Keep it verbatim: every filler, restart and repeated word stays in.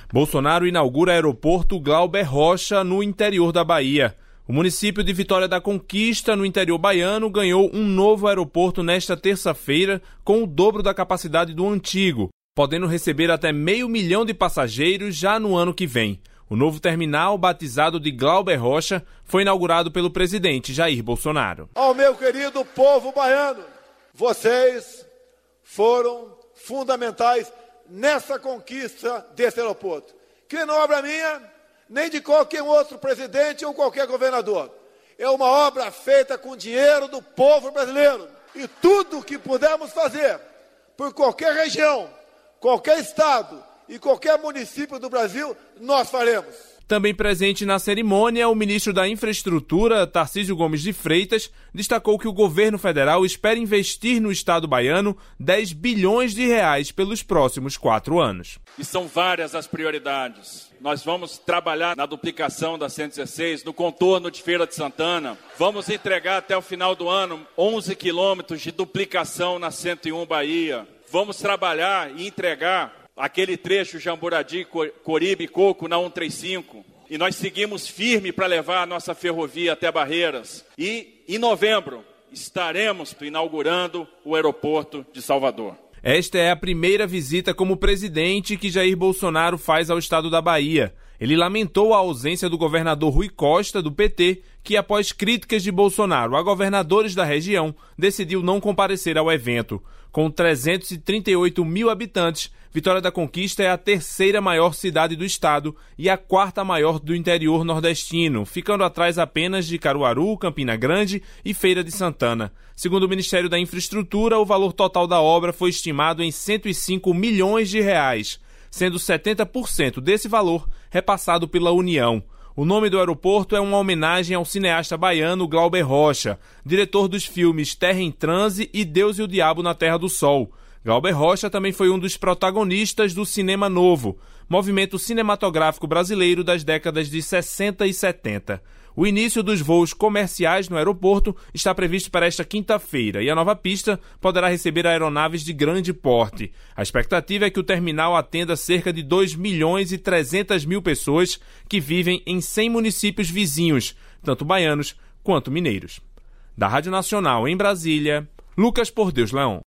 Bolsonaro inaugura aeroporto Glauber Rocha, no interior da Bahia. O município de Vitória da Conquista, no interior baiano, ganhou um novo aeroporto nesta terça-feira, com o dobro da capacidade do antigo, podendo receber até meio milhão de passageiros já no ano que vem. O novo terminal, batizado de Glauber Rocha, foi inaugurado pelo presidente Jair Bolsonaro. Ao meu querido povo baiano, vocês foram fundamentais nessa conquista desse aeroporto, que não é obra minha, nem de qualquer outro presidente ou qualquer governador. É uma obra feita com dinheiro do povo brasileiro. E tudo que pudermos fazer por qualquer região, qualquer estado e qualquer município do Brasil, nós faremos. Também presente na cerimônia, o ministro da Infraestrutura, Tarcísio Gomes de Freitas, destacou que o governo federal espera investir no estado baiano dez bilhões de reais pelos próximos quatro anos. E são várias as prioridades. Nós vamos trabalhar na duplicação da cento e dezesseis, no contorno de Feira de Santana. Vamos entregar até o final do ano onze quilômetros de duplicação na cento e um Bahia. Vamos trabalhar e entregar aquele trecho Jamburadi, Coribe e Coco na cento e trinta e cinco. E nós seguimos firme para levar a nossa ferrovia até Barreiras. E em novembro estaremos inaugurando o aeroporto de Salvador. Esta é a primeira visita como presidente que Jair Bolsonaro faz ao estado da Bahia. Ele lamentou a ausência do governador Rui Costa, do P T, que após críticas de Bolsonaro a governadores da região, decidiu não comparecer ao evento. Com trezentos e trinta e oito mil habitantes, Vitória da Conquista é a terceira maior cidade do estado e a quarta maior do interior nordestino, ficando atrás apenas de Caruaru, Campina Grande e Feira de Santana. Segundo o Ministério da Infraestrutura, o valor total da obra foi estimado em cento e cinco milhões de reais, sendo setenta por cento desse valor repassado pela União. O nome do aeroporto é uma homenagem ao cineasta baiano Glauber Rocha, diretor dos filmes Terra em Transe e Deus e o Diabo na Terra do Sol. Glauber Rocha também foi um dos protagonistas do Cinema Novo, movimento cinematográfico brasileiro das décadas de sessenta e setenta. O início dos voos comerciais no aeroporto está previsto para esta quinta-feira e a nova pista poderá receber aeronaves de grande porte. A expectativa é que o terminal atenda cerca de dois milhões e trezentas mil pessoas que vivem em cem municípios vizinhos, tanto baianos quanto mineiros. Da Rádio Nacional em Brasília, Lucas Por Deus Leão.